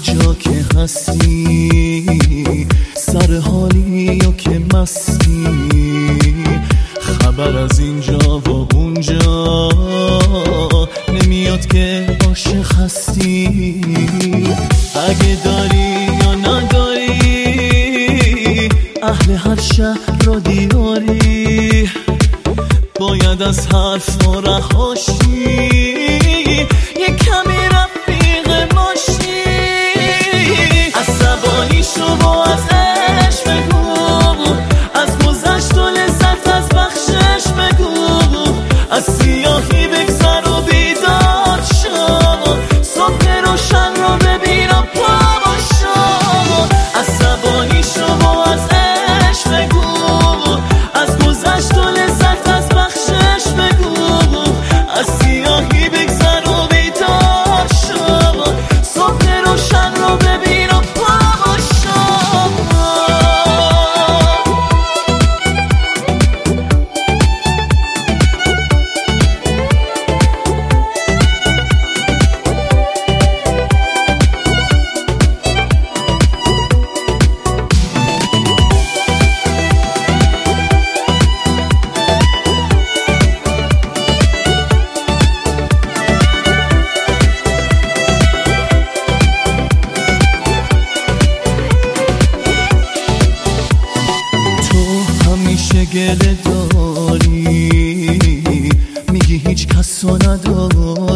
جا که هستی، سر حالی یا که مستی، خبر از اینجا و اونجا نمیاد که عاشق هستی. اگه داری یا نداری، اهل هر شهر را دیاری، باید از حرف و رهاشی، یه کمی رفیق ماشی. عصبانی شو و از عشق بگو، از گذشت و لذت از بخشش بگو، از سیاهی بگذر و بیدار شو، صبح روشن رو ببینم پا باشو. عصبانی شو و از عشق بگو، از گذشت و لذت از بخشش بگو، از سیاهی بگذر و بیدار شو، صبح روشن رو ببینم پا باشو. گله داری، میگی هیچ کس رو نداری،